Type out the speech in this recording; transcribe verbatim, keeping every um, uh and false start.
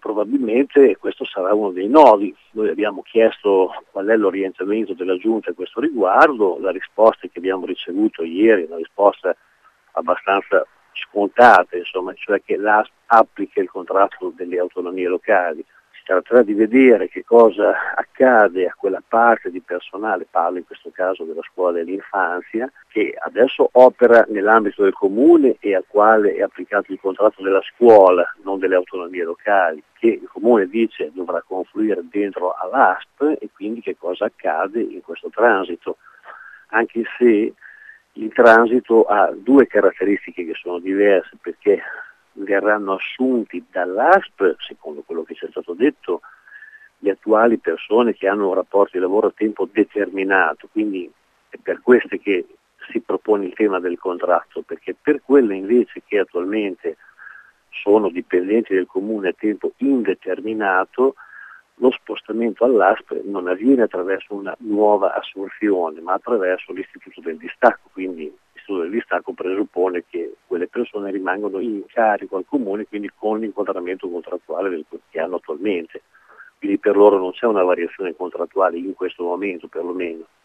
probabilmente questo sarà uno dei nodi. Noi abbiamo chiesto qual è l'orientamento della Giunta a questo riguardo, la risposta che abbiamo ricevuto ieri è una risposta abbastanza scontata, insomma, cioè che l'A S P applica il contratto delle autonomie locali. Si tratterà di vedere che cosa accade a quella parte di personale, parlo in questo caso della scuola dell'infanzia, che adesso opera nell'ambito del comune e al quale è applicato il contratto della scuola, non delle autonomie locali, che il comune dice dovrà confluire dentro all'A S P, e quindi che cosa accade in questo transito, anche se il transito ha due caratteristiche che sono diverse, perché verranno assunti dall'A S P, secondo quello che ci è stato detto, le attuali persone che hanno un rapporto di lavoro a tempo determinato, quindi è per queste che si propone il tema del contratto, perché per quelle invece che attualmente sono dipendenti del comune a tempo indeterminato, lo spostamento all'A S P non avviene attraverso una nuova assunzione, ma attraverso l'istituto del distacco, quindi l'istituto del distacco presuppone che quelle persone rimangono in carico al comune, quindi con l'inquadramento contrattuale del, che hanno attualmente. Quindi per loro non c'è una variazione contrattuale in questo momento perlomeno.